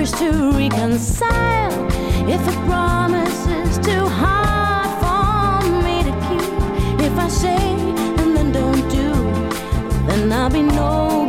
first to reconcile. If a promise is too hard for me to keep, if I say and then don't do, then I'll be no